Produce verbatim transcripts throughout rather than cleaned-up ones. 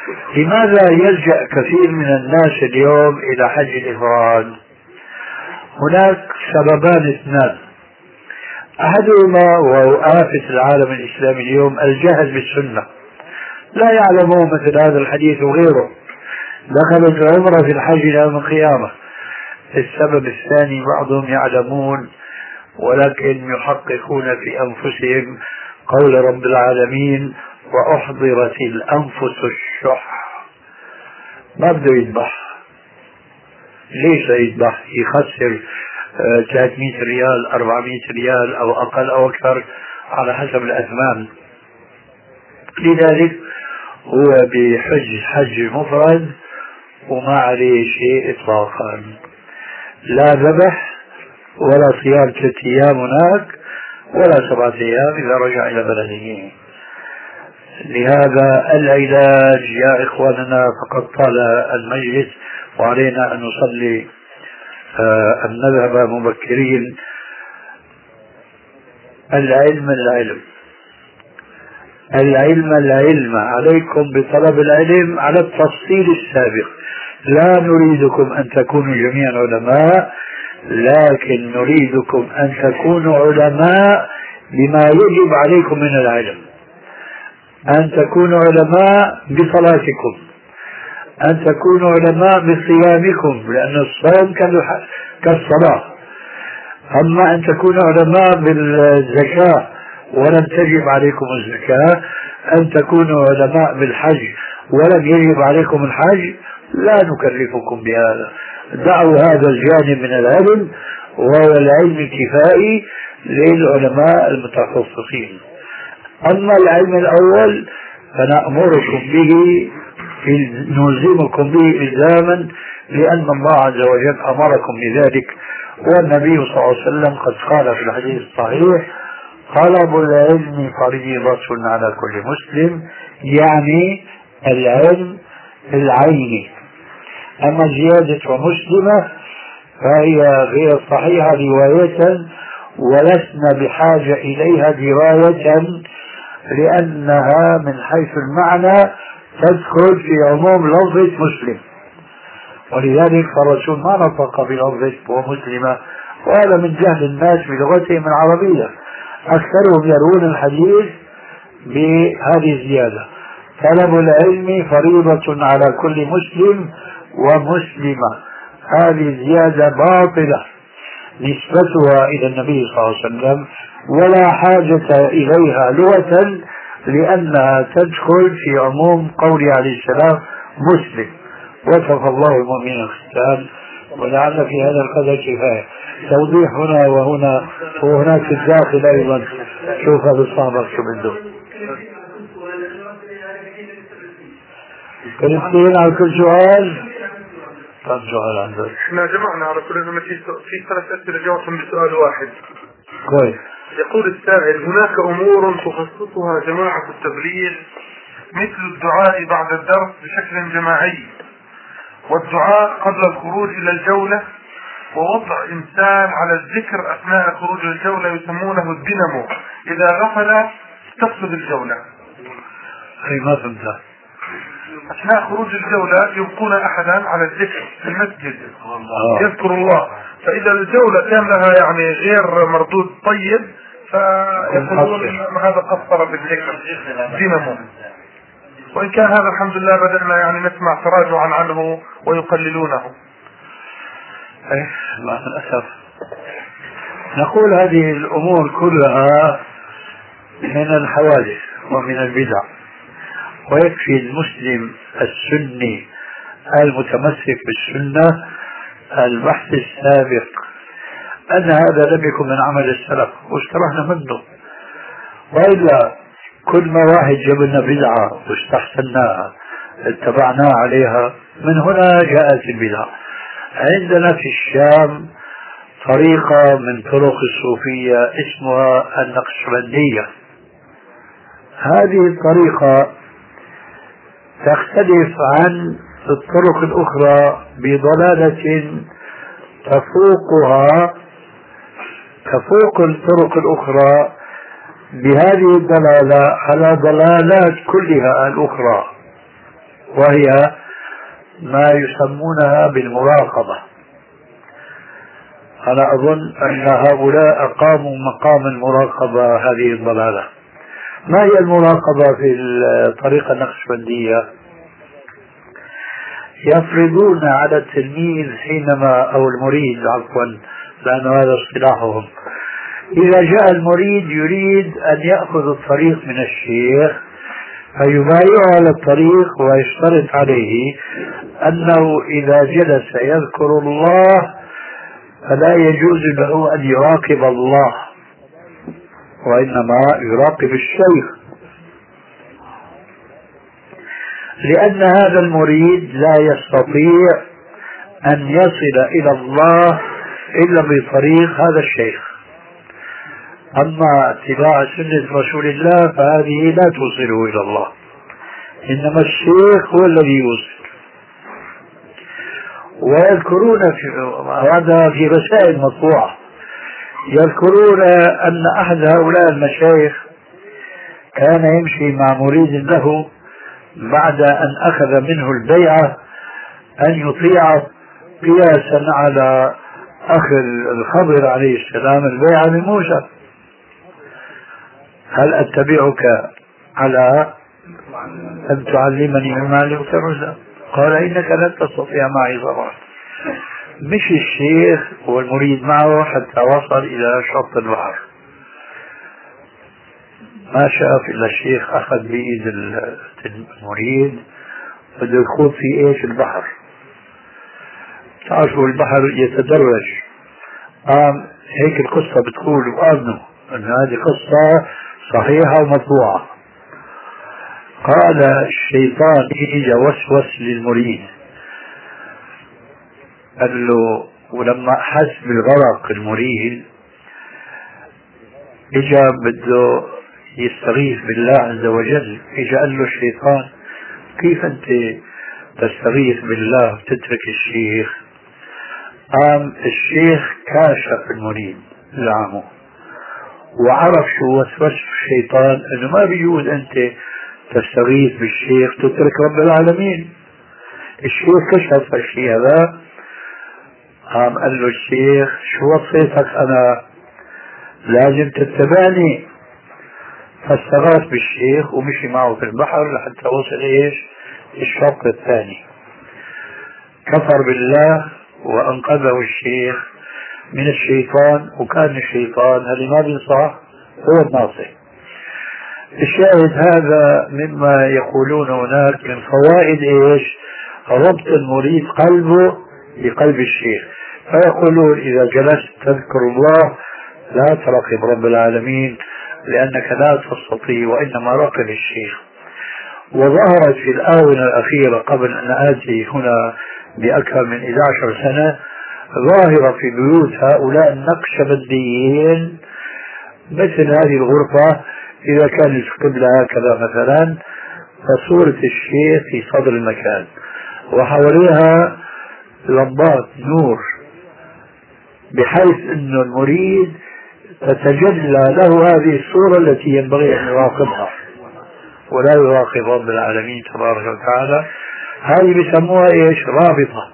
لماذا يلجأ كثير من الناس اليوم إلى حج الإفراد؟ هناك سببان اثنان. أحدهما وهو آفة العالم الإسلامي اليوم الجهل بالسنة، لا يعلمون مثل هذا الحديث وغيره، دخلت العمرة في الحج يوم القيامة. السبب الثاني بعضهم يعلمون ولكن يحققون في أنفسهم قول رب العالمين وأحضرت الأنفس الشح، ما بده يذبح. ليش يذبح؟ يخسر ثلاثمئة ريال أربعمئة ريال أو أقل أو أكثر على حسب الأثمان. لذلك هو بحج حج مفرد وما عليه شيء إطلاقا، لا ذبح ولا صيام ثلاثة أيام هناك ولا سبعة أيام إذا رجع إلى بلده. لهذا العلاج يا إخواننا، فقد طال المجلس وعلينا أن نصلي آه أن نذهب مبكرين. العلم العلم العلم العلم عليكم بطلب العلم على التفصيل السابق. لا نريدكم أن تكونوا جميعا علماء، لكن نريدكم أن تكونوا علماء بما يجب عليكم من العلم. أن تكونوا علماء بصلاتكم، أن تكونوا علماء بصيامكم لأن الصوم كالصلاة. أما أن تكونوا علماء بالزكاة ولم تجب عليكم الزكاة، أن تكونوا علماء بالحج ولم يجب عليكم الحج، لا نكلفكم بهذا. دعوا هذا الجانب من العلم وهو العلم الكفائي للعلماء المتخصصين. أما العلم الأول فنأمركم به، نلزمكم به إلزاما، لأن الله عز وجل أمركم بذلك، والنبي صلى الله عليه وسلم قد قال في الحديث الصحيح: طلب العلم فريضة على كل مسلم، يعني العلم العيني. أما زيادة ومسلمة فهي غير صحيحة رواية، ولسنا بحاجة إليها دراية، لأنها من حيث المعنى تدخل في عموم لفظة مسلم، ولذلك الرسول ما نطق بلفظة ومسلمة، وهذا من جهل الناس بلغتهم العربية. أكثرهم يرون الحديث بهذه الزيادة: طلب العلم فريضة على كل مسلم ومسلمة. هذه زيادة باطلة نسبتها إلى النبي صلى الله عليه وسلم، ولا حاجة إليها لغة، لأنها تدخل في عموم قوله عليه السلام مسلم. وصف الله المؤمنين الختان. ولعل في هذا القدر كفاية توضيح هنا وهنا وهناك في الداخل أيضا. شوف هذا الصابر شو بده. كلمتين على كل سؤال. كم سؤال عندك؟ احنا جمعنا على كل ما في في ثلاث أسئلة جاوبهم بسؤال واحد. كويس. يقول السائل: هناك أمور تخصصها جماعة التبليغ مثل الدعاء بعد الدرس بشكل جماعي، والدعاء قبل الخروج إلى الجولة، ووضع إنسان على الذكر أثناء خروج الجولة يسمونه الدينامو، إذا غفل تفسد الجولة. أي ما فهمت. أثناء خروج الجولة يبقون أحدا على الذكر في المسجد يذكر الله، فإذا الجولة كان لها يعني غير مردود طيب فيقولون هذا قصر بالذكر دينامو. وإن كان هذا الحمد لله بدأنا يعني نسمع تراجعا عنه ويقللونه. إيه مع الأسف. نقول هذه الأمور كلها من الحوادث ومن البدع، ويكفي المسلم السني المتمسك بالسنة البحث السابق أن هذا لم يكن من عمل السلف واشترحنا منه، وإلا كل ما واحد جاب لنا بدعة واستحسناها اتبعناها عليها، من هنا جاءت البدعة. عندنا في الشام طريقة من طرق الصوفية اسمها النقشبندية. هذه الطريقة تختلف عن الطرق الأخرى بضلالة تفوقها تفوق الطرق الأخرى بهذه الدلالة على ضلالات كلها الأخرى. وهي ما يسمونها بالمراقبة. أنا أظن أن هؤلاء أقاموا مقام المراقبة هذه الضلالة. ما هي المراقبة في الطريقة النقشبندية؟ يفرضون على التلميذ حينما أو المريد عفوا لأن هذا اصطلاحهم، إذا جاء المريد يريد أن يأخذ الطريق من الشيخ فيبايعه على الطريق ويشترط عليه أنه إذا جلس يذكر الله فلا يجوز له أن يراقب الله وإنما يراقب الشيخ، لأن هذا المريد لا يستطيع أن يصل إلى الله إلا بطريق هذا الشيخ. أما اتباع سنة رسول الله فهذه لا توصله إلى الله، إنما الشيخ هو الذي يوصل. ويذكرون في هذا في رسائل مطبوعة، يذكرون أن أحد هؤلاء المشايخ كان يمشي مع مريد له بعد أن أخذ منه البيعة أن يطيع قياسا على أخذ الخضر عليه السلام البيعة لموسى: هل أتبعك على أن تعلمني مما علمت رشدا؟ قال إنك لن تستطيع معي صبرا. مشي الشيخ والمريد معه حتى وصل إلى شط البحر، ما شاف إلا الشيخ أخذ بإيد المريد بده يخوض في إيش البحر. تعرفوا البحر يتدرج. قام هيك القصة بتقول وآمنوا أن هذه قصة صحيحة ومطبوعة. قال الشيطان إجا وسوس للمريد قال له، ولما حس بالغرق المريد إجا بده يستغيث بالله عز وجل. إجا قال له الشيطان: كيف أنت تستغيث بالله وتترك الشيخ؟ قام الشيخ كاشف المريد زعمه وعرف شو وسوس الشيطان، انه ما بيجوز انت تستغيث بالشيخ تترك رب العالمين. الشيخ كشف الشيء هذا. قام قال له الشيخ: شو وصيتك انا؟ لازم تتبعني. فاستغاث بالشيخ ومشي معه في البحر لحتى وصل ايش؟ الشط الثاني. كفر بالله وانقذه الشيخ من الشيطان، وكان الشيطان اللي ما بينصح هو الناصح. الشاهد هذا مما يقولون هناك من فوائد ايش؟ ربط المريد قلبه بقلب الشيخ. فيقولون إذا جلست تذكر الله لا تراقب رب العالمين لأنك لا تستطيع، وإنما راقب الشيخ. وظهرت في الآونة الأخيرة قبل أن آتي هنا بأكثر من إحدى عشرة سنة ظاهرة في بيوت هؤلاء النقشبنديين مثل هذه الغرفة، إذا كان القبلة هكذا مثلا فصورة الشيخ في صدر المكان وحواليها لمبات نور، بحيث أن المريد تتجلى له هذه الصورة التي ينبغي أن يراقبها ولا يراقب رب العالمين تبارك وتعالى. هذه بيسموها ايش؟ رابطة.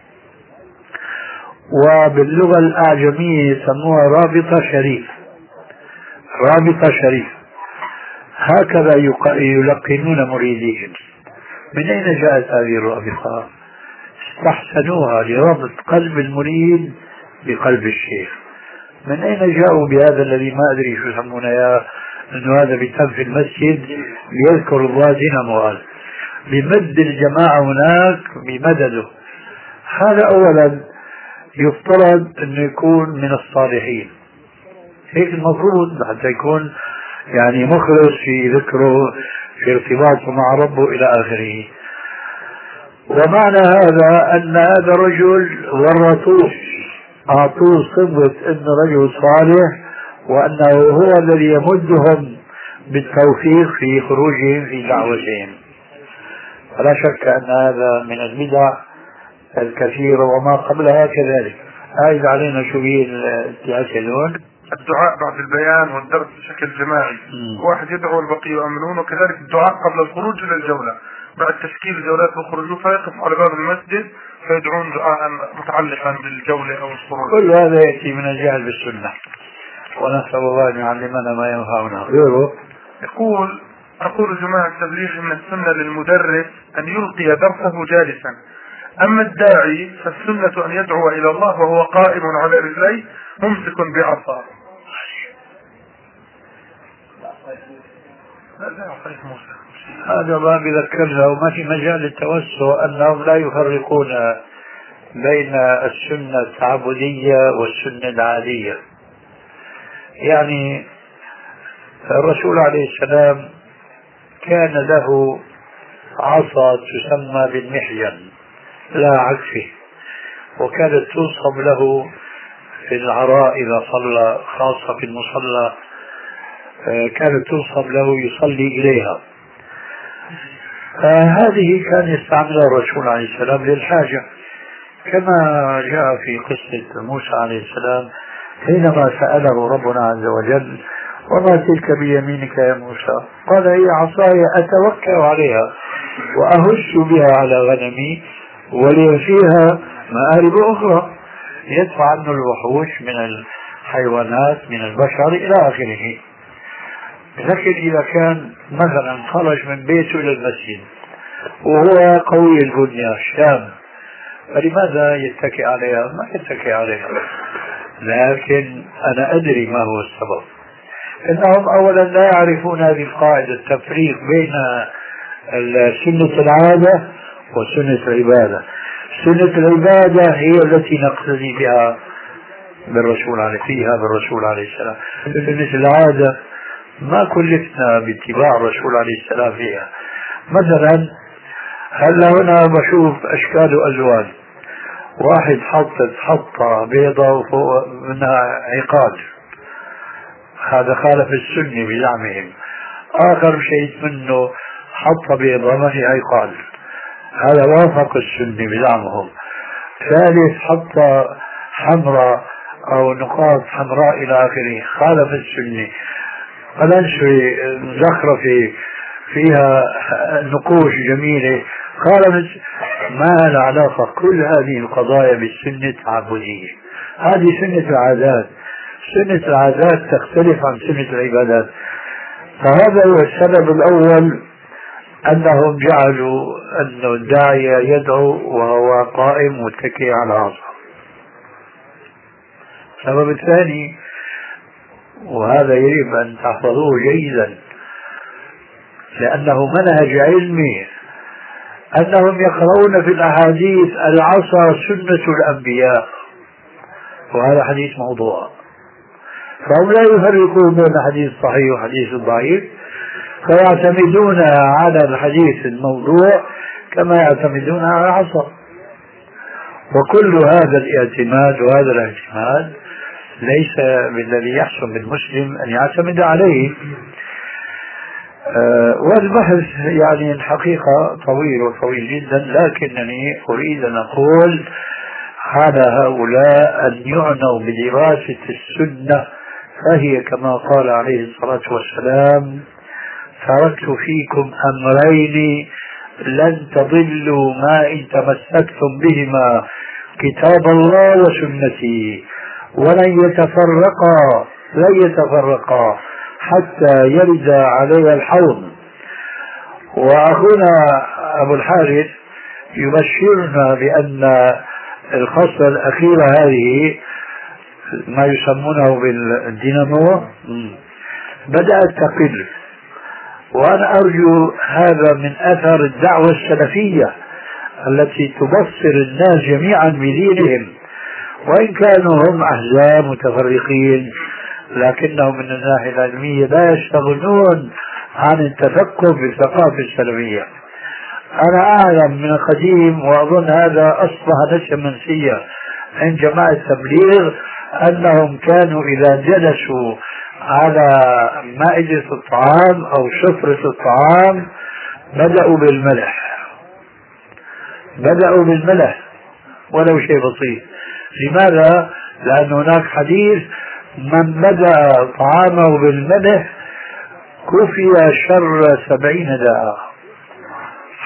وباللغة الأعجمية يسموها رابطة شريف. رابطة شريف هكذا يلقنون مريدين. من أين جاءت هذه الرابطة؟ استحسنوها لربط قلب المريد بقلب الشيخ. من أين جاءوا بهذا الذي ما أدري شو يسمونه يا أنه هذا بيتم في المسجد ليذكر الله دينامو قال بمد الجماعة هناك بمدده. هذا أولا يفترض أنه يكون من الصالحين، هيك المفروض حتى يكون يعني مخلص في ذكره في ارتباطه مع ربه إلى آخره. ومعنى هذا أن هذا رجل ورطوه أعطوه صفة أنه رجل صالح وأنه هو الذي يمدهم بالتوفيق في خروجهم في دعوتهم. فلا شك أن هذا من البدع الكثيرة وما قبلها كذلك. عايز علينا شو هي التعسلون؟ الدعاء بعد البيان والدرس بشكل جماعي. م. واحد يدعو والبقية يؤمنون، وكذلك الدعاء قبل الخروج إلى الجولة. بعد تشكيل جولات يخرجوا فيقف على باب المسجد فيدعون دعاء متعلقا بالجولة أو الخروج. كل هذا يأتي من الجهل بالسنة، ونسأل الله أن يعلمنا ما ينفعنا. يقول أقول جماعة التبليغ إن السنة للمدرس أن يلقي درسه جالسا، أما الداعي فالسنة أن يدعو إلى الله وهو قائم على رجليه ممسك بعصا. هذا ما بذكرنا، وما في مجال التوسع أنهم لا يفرقون بين السنة التعبدية والسنة العادية. يعني الرسول عليه السلام كان له عصا تسمى بالمحجن لا عكسه، وكانت تنصب له في العراء إذا صلى، خاصة في المصلى كانت تنصب له يصلي إليها. هذه كان يستعملها الرسول عليه السلام للحاجة، كما جاء في قصة موسى عليه السلام حينما سأله ربنا عز وجل وما تلك بيمينك يا موسى؟ قال هي عصاي أتوكل عليها وأهش بها على غنمي ولي فيها مآرب أخرى يدفع عنه الوحوش من الحيوانات من البشر إلى آخره. لكن إذا كان مثلا خرج من بيته إلى المسجد وهو قوي البنية شاب، فلماذا يتكئ عليها؟ ما يتكئ عليها، لكن أنا أدري ما هو السبب. إنهم أولا لا يعرفون هذه القاعدة، التفريق بين سنة العادة وسنة العبادة. سنة العبادة هي التي نقتدي بها بالرسول عليه فيها بالرسول عليه السلام. سنة العادة ما كلفنا باتباع الرسول عليه السلام فيها. مثلا هلا هنا بشوف أشكال وألوان، واحد حطت حطة بيضة وفوق منها عقاد، هذا خالف السنة بزعمهم. آخر شيء منه حطة بيضة ما في عقاد، هذا وافق السنة بزعمهم. ثالث حطة حمراء أو نقاط حمراء إلى آخره، خالف السنة. قلنسوي زخرفة فيها نقوش جميلة، خالف. ما له علاقة كل هذه القضايا بالسنة التعبدية، هذه سنة العادات. سنة العادات تختلف عن سنة العبادات. فهذا هو السبب الأول، أنهم جعلوا أن الداعية يدعو وهو قائم متكئ على عصا. السبب الثاني، وهذا يجب أن تحفظوه جيدا لأنه منهج علمي، أنهم يقرؤون في الأحاديث العصا سنة الأنبياء، وهذا حديث موضوع. فهم لا يفرقون بين الحديث الصحيح والحديث الضعيف، فيعتمدون على الحديث الموضوع كما يعتمدون على العصا. وكل هذا الاعتماد وهذا الاعتماد ليس بالذي يحسن بالمسلم أن يعتمد عليه. أه والبحث يعني الحقيقة طويل وطويل جدا، لكنني أريد أن أقول على هؤلاء أن يعنوا بدراسة السنة، فهي كما قال عليه الصلاة والسلام: تركت فيكم أمرين لن تضلوا ما إن تمسكتم بهما، كتاب الله وسنتي، ولن يتفرقا لن يتفرقا حتى يرد علي الحوض. وأخونا أبو الحارث يبشرنا بأن الخصلة الأخيرة هذه ما يسمونه بالدينامو بدأت تقل، وأنا أرجو هذا من أثر الدعوة السلفية التي تبصر الناس جميعا بدينهم، وإن كانوا هم أحزاب متفرقين لكنهم من الناحية العلمية لا يشتغلون عن التفقه بالثقافة السلفية. أنا أعلم من القديم، وأظن هذا أصبح نشأة منسية عند جماعة التبليغ، أنهم كانوا إذا جلسوا على مائدة الطعام أو سفرة الطعام بدأوا بالملح بدأوا بالملح ولو شيء بسيط. لماذا؟ لأن هناك حديث: من بدأ طعامه بالملح كفي شر سبعين داء.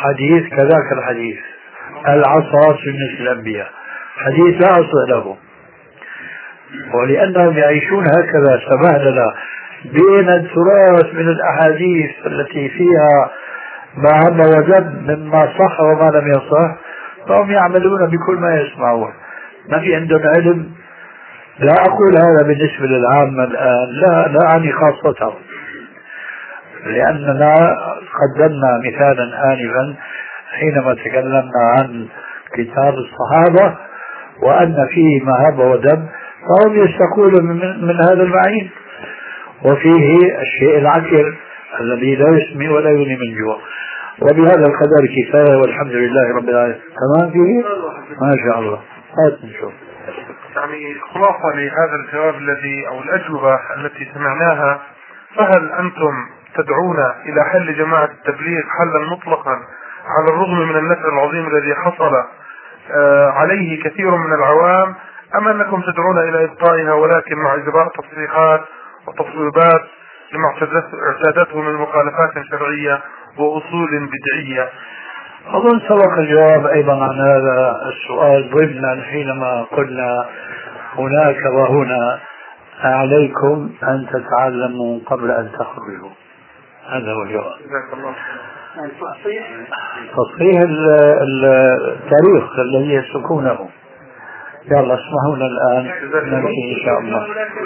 حديث كذاك الحديث العصا سنة الأنبياء، حديث لا أصل له، ولأنهم يعيشون هكذا سبهللة بين التراث من الأحاديث التي فيها ما هم وجد مما صح وما لم يصح، فهم يعملون بكل ما يسمعون، ما في عندهم علم. لا أقول هذا بالنسبة للعامة الآن، لا لا أعني خاصة، لأننا قدمنا مثالا آنفا حينما تكلمنا عن كتاب الصحابة وأن فيه مهب ودم، فهم يشتكون من, من هذا المعين، وفيه الشيء العكر الذي لا يسمي ولا يغني من جوع. وبهذا القدر كفاية، والحمد لله رب العالمين. تمام فيه ما شاء الله. هات نشوف. يعني خلاصة لهذا الجواب الذي أو الأجوبة التي سمعناها، فهل أنتم تدعون إلى حل جماعة التبليغ حلا مطلقا على الرغم من النفع العظيم الذي حصل عليه كثير من العوام، أم أنكم تدعون إلى إبقائها ولكن مع إجراء تصحيحات وتصويبات لما اعتادته من مخالفات شرعية وأصول بدعية؟ أظن سبق الجواب أيضا عن هذا السؤال ضمنا حينما قلنا هناك وهنا عليكم أن تتعلموا قبل أن تخرجوا. هذا هو الجواب. تصحيح التاريخ الذي يسلكونه. يلا اسمعونا الآن نمشي إن شاء الله.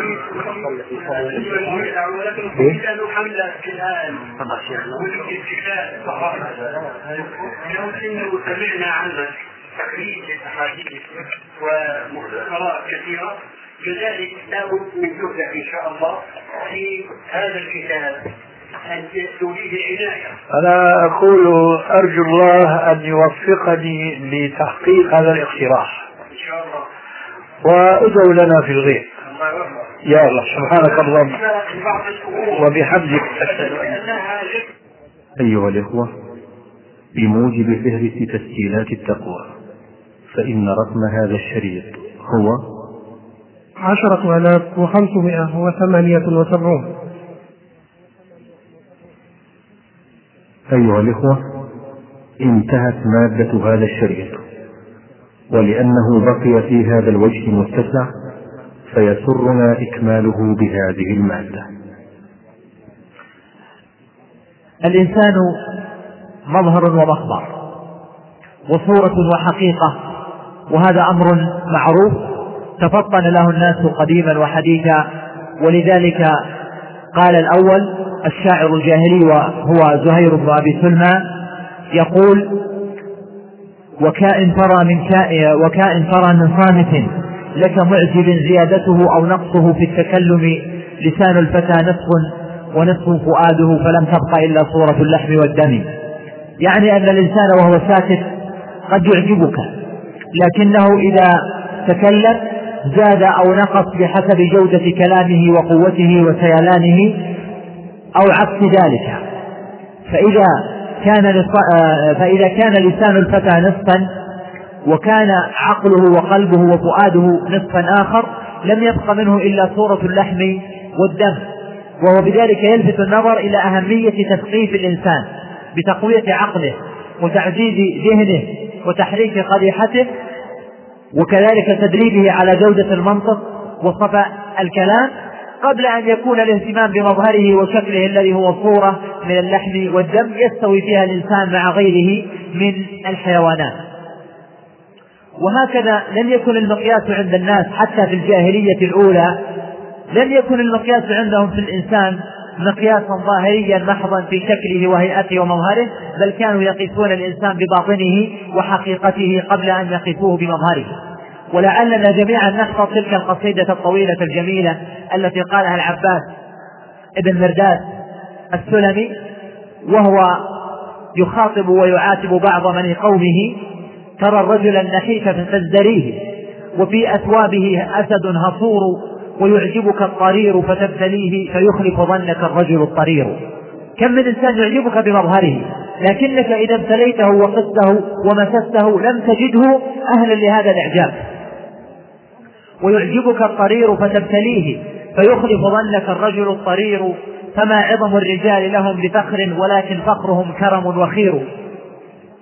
سمعنا عنك تقريب للأحاديث ومختصرات كثيرة، كذلك لابد من جهدك إن شاء الله في هذا الكتاب أن توليه العناية. أنا أقول أرجو الله أن يوفقني لتحقيق هذا الاقتراح إن شاء الله، وأدعو لنا في الغيب. يا الله سبحانك اللهم وبحمدك. أيها الإخوة، بموجب فهرس تسجيلات التقوى، فإن رقم هذا الشريط هو عشرة آلاف وخمسمائة وثمانية وسبعون. أيها الإخوة، انتهت مادة هذا الشريط، ولأنه بقي في هذا الوجه متسع فيسرنا إكماله بهذه المادة. الإنسان مظهر ومخبر وصورة وحقيقة، وهذا أمر معروف تفطن له الناس قديما وحديثا، ولذلك قال الأول الشاعر الجاهلي وهو زهير بن أبي سلمى يقول: وكائن ترى من كائن وكائن ترى من صامت لك معجب زيادته أو نقصه في التكلم، لسان الفتى نصف ونصف فؤاده فلم تبق إلا صورة اللحم والدم. يعني أن الإنسان وهو ساكت قد يعجبك، لكنه إذا تكلم زاد أو نقص بحسب جودة كلامه وقوته وسيلانه أو عكس ذلك. فإذا كان فإذا كان لسان الفتى نصفا وكان عقله وقلبه وفؤاده نصفا آخر لم يبق منه إلا صورة اللحم والدم. وهو بذلك يلفت النظر إلى أهمية تثقيف الإنسان بتقوية عقله وتعزيز ذهنه وتحريك قريحته، وكذلك تدريبه على جودة المنطق وصفاء الكلام، قبل أن يكون الاهتمام بمظهره وشكله الذي هو صورة من اللحم والدم يستوي فيها الإنسان مع غيره من الحيوانات. وهكذا لم يكن المقياس عند الناس حتى في الجاهلية الأولى، لم يكن المقياس عندهم في الإنسان مقياسا ظاهريا محضا في شكله وهيئته ومظهره، بل كانوا يقيسون الإنسان بباطنه وحقيقته قبل أن يقيسوه بمظهره. ولعلنا جميعا نحفظ تلك القصيدة الطويلة الجميلة التي قالها العباس ابن مرداد السلمي وهو يخاطب ويعاتب بعض من قومه: ترى الرجل النحيف فتزدريه وفي أثوابه أسد هصور، ويعجبك الطرير فتبتليه فيخلف ظنك الرجل الطرير. كم من إنسان يعجبك بمظهره، لكنك إذا ابتليته وقسته ومسسته لم تجده أهلا لهذا الإعجاب. ويعجبك الطرير فتبتليه فيخلف ظنك الرجل الطرير، فما عظم الرجال لهم بفخر ولكن فخرهم كرم وخير.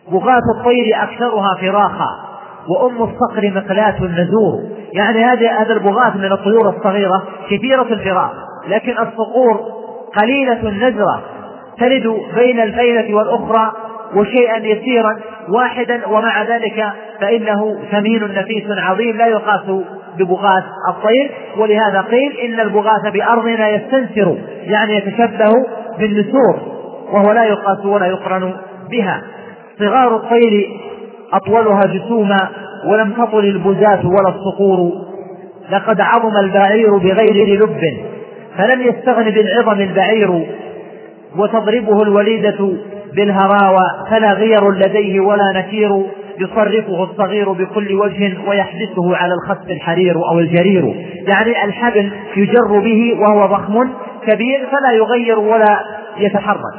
بغاة الطير أكثرها فراخا وأم الصقر مقلاة النزور. يعني هذه هذا البغاة من الطيور الصغيرة كثيرة الفراخ، لكن الصقور قليلة النزرة، تلد بين الفيلة والأخرى وشيئا يسيرا واحدا، ومع ذلك فإنه ثمين نفيس عظيم لا يقاس ببغاة الطير. ولهذا قيل إن البغاة بأرضنا يستنسر، يعني يتشبه بالنسور، وهو لا يقاس ولا يقرن بها. صغار الطير أطولها جسوما ولم تطل البزاة ولا الصقور، لقد عظم البعير بغير لب فلم يستغن بالعظم البعير، وتضربه الوليدة بالهراوى فلا غير لديه ولا نكير، يصرفه الصغير بكل وجه ويحبسه على الخصف الحرير أو الجرير. يعني الحبل يجر به وهو ضخم كبير فلا يغير ولا يتحرك.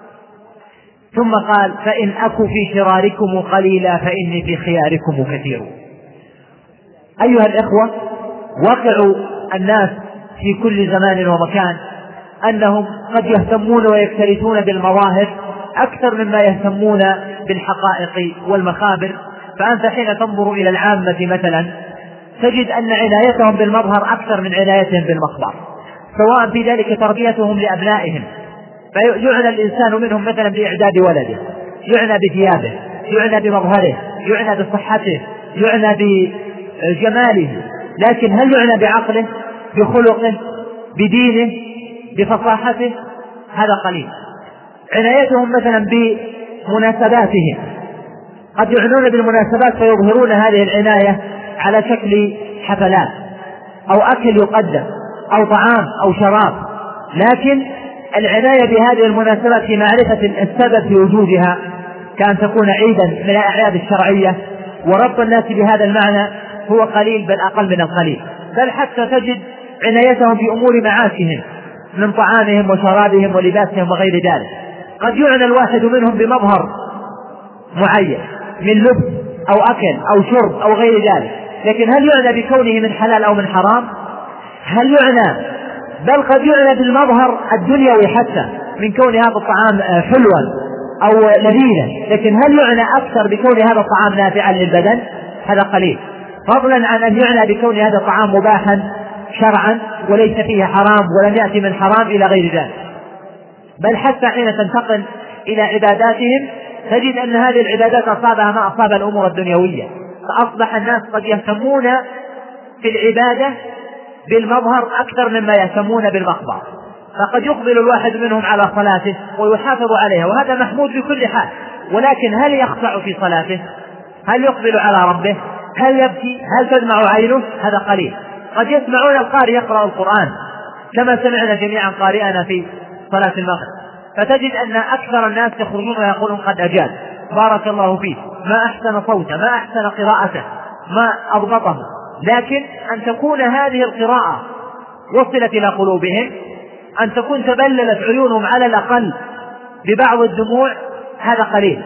ثم قال فإن أكو في شراركم قليلا فإني في خياركم كثير. أيها الإخوة، واقع الناس في كل زمان ومكان أنهم قد يهتمون ويكترثون بالمظاهر أكثر مما يهتمون بالحقائق والمخابر. فأنت حين تنظر إلى العامة مثلا تجد أن عنايتهم بالمظهر أكثر من عنايتهم بالمخبر، سواء في ذلك تربيتهم لأبنائهم، فيعنى الإنسان منهم مثلا بإعداد ولده، يعنى بثيابه، يعنى بمظهره، يعنى بصحته، يعنى بجماله، لكن هل يعنى بعقله، بخلقه، بدينه، بفصاحته؟ هذا قليل. عنايتهم مثلا بمناسباتهم، قد يعنون بالمناسبات فيظهرون هذه العناية على شكل حفلات أو أكل يقدم أو طعام أو شراب، لكن العناية بهذه المناسبات في معرفة السبب في وجودها، كأن تكون عيدا من الأعياد الشرعية، وربط الناس بهذا المعنى هو قليل بل أقل من القليل. بل حتى تجد عنايتهم بأمور معاشهم من طعامهم وشرابهم ولباسهم وغير ذلك. قد يعنى الواحد منهم بمظهر معين من لبس أو أكل أو شرب أو غير ذلك، لكن هل يعنى بكونه من حلال أو من حرام؟ هل يعنى، بل قد يعنى بالمظهر الدنيوي حتى من كون هذا الطعام حلوا أو لذيذا، لكن هل يعنى أكثر بكون هذا الطعام نافعا للبدن؟ هذا قليل، فضلا عن أن يعنى بكون هذا الطعام مباحا شرعا وليس فيه حرام ولم يأتي من حرام إلى غير ذلك. بل حتى حين تنتقل إلى عباداتهم تجد أن هذه العبادات أصابها ما أصاب الأمور الدنيوية، فأصبح الناس قد يهتمون في العبادة بالمظهر أكثر مما يهتمون بالمخبر. فقد يقبل الواحد منهم على صلاته ويحافظ عليها، وهذا محمود بكل حال، ولكن هل يخشع في صلاته؟ هل يقبل على ربه؟ هل يبكي؟ هل تدمع عينه؟ هذا قليل. قد يسمعون القارئ يقرأ القرآن كما سمعنا جميعا قارئنا في صلاة المغرب، فتجد أن أكثر الناس يخرجون ويقولون قد أجاب، بارك الله فيه، ما أحسن صوته، ما أحسن قراءته، ما أضبطه. لكن أن تكون هذه القراءة وصلت إلى قلوبهم، أن تكون تبللت عيونهم على الأقل ببعض الدموع، هذا قليل.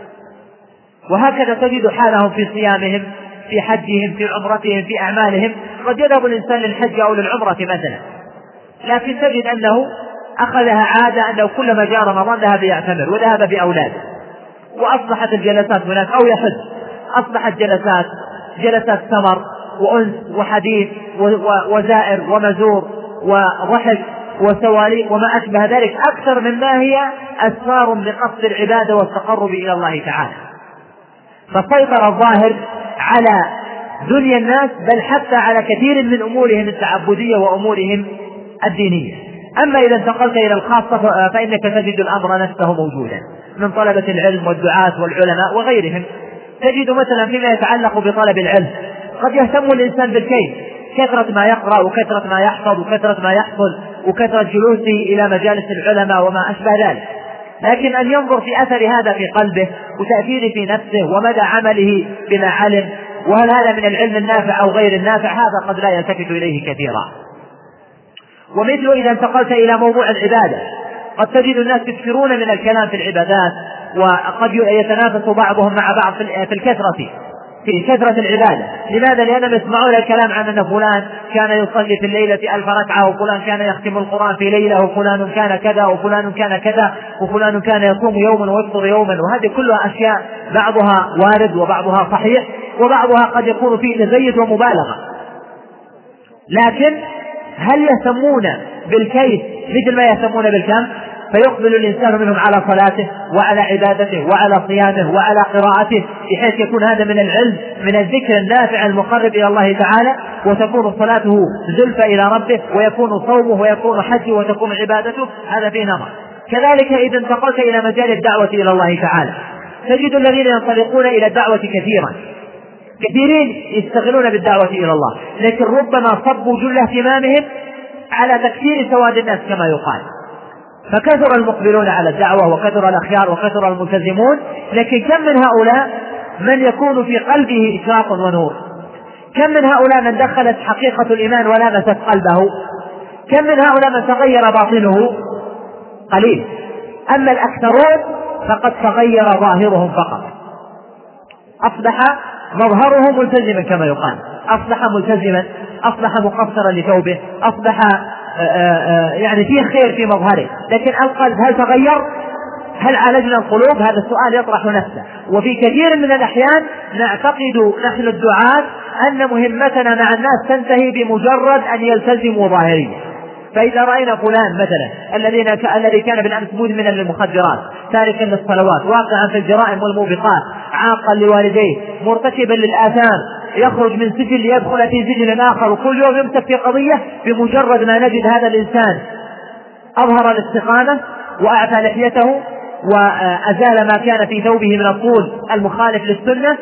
وهكذا تجد حالهم في صيامهم، في حجهم، في عمرتهم، في أعمالهم. قد يذهب الإنسان للحج أو للعمرة مثلا، لكن تجد أنه أخذها عادة أنه كلما جاء رمضان ذهب يعتمر وذهب بأولاده، وأصبحت الجلسات هناك أو يحج، أصبحت جلسات جلسات سمر وأنس وحديث وزائر ومزور وضحك وسواليق وما أشبه ذلك، أكثر مما هي أسفار لقصد العبادة والتقرب إلى الله تعالى. فسيطر الظاهر على دنيا الناس، بل حتى على كثير من أمورهم التعبدية وأمورهم الدينية. أما إذا انتقلت إلى الخاصة فإنك تجد الأمر نفسه موجودا من طلبة العلم والدعاة والعلماء وغيرهم. تجد مثلا فيما يتعلق بطلب العلم قد يهتم الإنسان بالكيف، كثرة ما يقرأ وكثرة ما يحفظ وكثرة ما يحفظ وكثرة جلوسه إلى مجالس العلماء وما أشبه ذلك، لكن أن ينظر في أثر هذا في قلبه وتأثيره في نفسه ومدى عمله بما علم، وهل هذا من العلم النافع أو غير النافع، هذا قد لا يلتفت إليه كثيرا. ومثل إذا انتقلت إلى موضوع العبادة قد تجد الناس يكثرون من الكلام في العبادات، وقد يتنافس بعضهم مع بعض في الكثرة، في كثرة العبادة. لماذا؟ لأنهم يسمعون الكلام عن أن فلان كان يصلي في الليلة ألف ركعة، وفلان كان يختم القرآن في ليلة، وفلان كان كذا، وفلان كان كذا، وفلان كان يصوم يوما ويفطر يوما. وهذه كلها أشياء بعضها وارد وبعضها صحيح وبعضها قد يكون فيه تزيد ومبالغة. لكن هل يهتمون بالكيف مثل ما يهتمون بالكم؟ فيقبل الإنسان منهم على صلاته وعلى عبادته وعلى صيامه وعلى قراءته، بحيث يكون هذا من العلم من الذكر النافع المقرب إلى الله تعالى، وتكون صلاته زلفى إلى ربه، ويكون صومه ويكون حجه وتكون عبادته. هذا فيه نظر. كذلك إذا انتقلت إلى مجال الدعوة إلى الله تعالى تجد الذين ينطلقون إلى الدعوة كثيرا، كثيرين يستغلون بالدعوة إلى الله، لكن ربما صبوا جل اهتمامهم على تكثير سواد الناس كما يقال، فكثر المقبلون على الدعوة وكثر الأخيار وكثر الملتزمون. لكن كم من هؤلاء من يكون في قلبه إشراق ونور؟ كم من هؤلاء من دخلت حقيقة الإيمان ولامست قلبه؟ كم من هؤلاء من تغير باطنه؟ قليل. أما الأكثرون فقد تغير ظاهرهم فقط، أصبح مظهره ملتزما كما يقال، أصبح ملتزما، أصبح مقصرا لثوبه، أصبح آآ آآ يعني فيه خير في مظهره، لكن القلب هل تغير؟ هل عالجنا القلوب؟ هذا السؤال يطرح نفسه. وفي كثير من الأحيان نعتقد نحن الدعاة أن مهمتنا مع الناس تنتهي بمجرد أن يلتزموا ظاهريا. فإذا رأينا فلان مثلا الذين الذي كان بالأمس مدمنا للمخدرات، تاركا للصلوات، واقعا في الجرائم والموبقات، عاقا لوالديه، مرتكبا للآثام، يخرج من سجن ليدخل في سجن آخر، وكل يوم يمسك في قضية، بمجرد ما نجد هذا الإنسان أظهر الاستقامة وأعفى لحيته وأزال ما كان في ثوبه من الطول المخالف للسنة،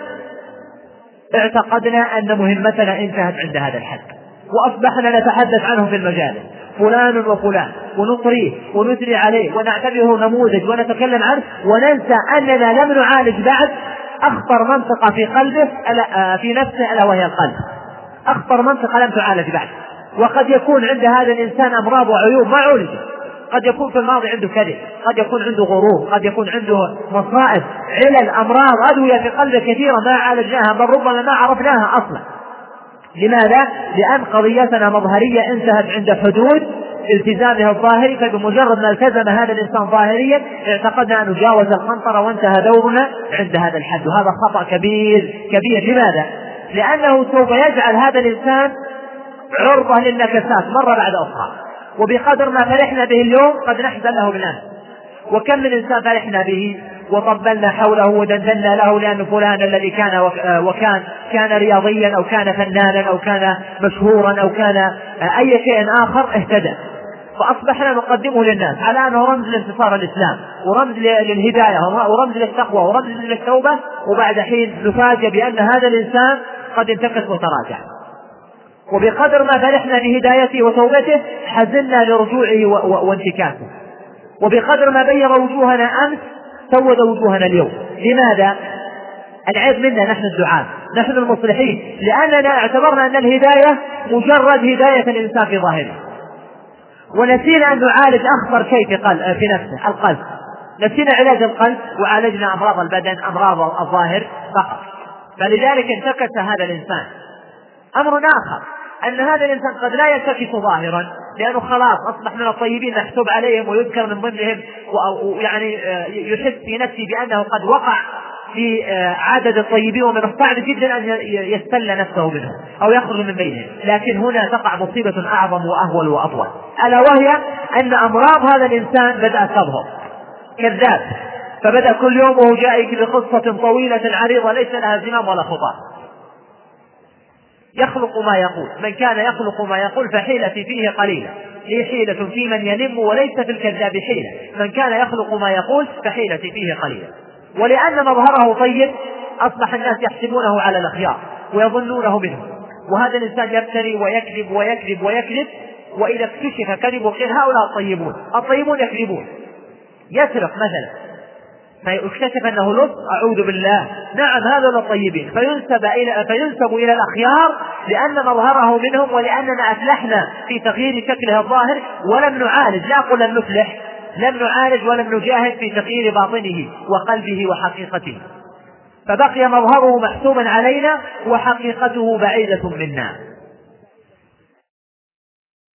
اعتقدنا أن مهمتنا انتهت عند هذا الحد، وأصبحنا نتحدث عنه في المجالس فلان وفلان، ونطريه ونثني عليه ونعتبره نموذج ونتكلم عنه، وننسى أننا لم نعالج بعد أخطر منطقة في قلبه في نفسه ألا وهي القلب. أخطر منطقة لم تعالج بعد. وقد يكون عند هذا الإنسان أمراض وعيوب ما عولجت، قد يكون في الماضي عنده كذب، قد يكون عنده غرور، قد يكون عنده مصائب، علل، أمراض، أدوية في قلبه كثيرة ما عالجناها، بل ربما ما عرفناها أصلا. لماذا؟ لأن قضيتنا مظهرية انتهت عند حدود التزامها الظاهري، فبمجرد ما التزم هذا الإنسان ظاهريا اعتقدنا أن نجاوز القنطرة وانتهى دورنا عند هذا الحد، وهذا خطأ كبير كبير. لماذا؟ لأنه سوف يجعل هذا الإنسان عرضة للنكسات مرة بعد أخرى، وبقدر ما فرحنا به اليوم قد نحزن له بالأمس. وكم من إنسان فرحنا به وطبلنا حوله ودندنا له لأن فلان الذي كان وكان كان رياضيا أو كان فنانا أو كان مشهورا أو كان أي شيء آخر اهتدى، فأصبحنا نقدمه للناس على أنه رمز لانتصار الإسلام ورمز للهداية ورمز للتقوى ورمز للتوبة، وبعد حين نفاجأ بأن هذا الإنسان قد انتكس وتراجع. وبقدر ما فرحنا بهدايته وتوبته حزنا لرجوعه وانتكاسه، وبقدر ما بيض وجوهنا أمس سود وجوهنا اليوم. لماذا؟ العيب منا نحن الدعاة، نحن المصلحين، لأننا اعتبرنا أن الهداية مجرد هداية الإنسان في ظاهره، ونسينا أن نعالج أخطر شيء في, قلب في نفسه القلب. نسينا علاج القلب وعالجنا أمراض البدن، أمراض الظاهر فقط. فلذلك انتكس هذا الإنسان. أمر آخر أن هذا الإنسان قد لا ينتكس ظاهرا لأنه خلاص أصبح من الطيبين محسوب عليهم ويذكر من ضمنهم، ويعني يحس في نفسه بأنه قد وقع في عدد الطيبين، ومن الصعب جدا أن يستل نفسه منهم أو يخرج من بينهم. لكن هنا تقع مصيبة أعظم وأهول وأطول، ألا وهي أن أمراض هذا الإنسان بدأت تظهر. كذاب، فبدأ كل يوم وهو جائك بقصة طويلة عريضة ليس لها زمام ولا خطاب. يخلق ما يقول، من كان يخلق ما يقول فحيلتي فيه قليلة، هي حيلة في من ينم وليس في الكذاب حيلة. من كان يخلق ما يقول فحيلتي فيه قليلة. ولأن مظهره طيب أصبح الناس يحسبونه على الأخيار ويظنونه منه، وهذا الإنسان يبتري ويكذب ويكذب ويكذب، وإذا اكتشف كذبه قيل هؤلاء الطيبون، الطيبون يكذبون. يسرق مثلا فيكتشف أنه لص، أعوذ بالله، نعم هذا الطيبين، فينسب إلى فينسب إلى الأخيار لأن مظهره منهم، ولأننا أفلحنا في تغيير شكله الظاهر ولم نعالج، لا أقول لم نفلح، لم نعالج ولم نجاهد في تغيير باطنه وقلبه وحقيقته. فبقي مظهره محسوما علينا وحقيقته بعيدة منا.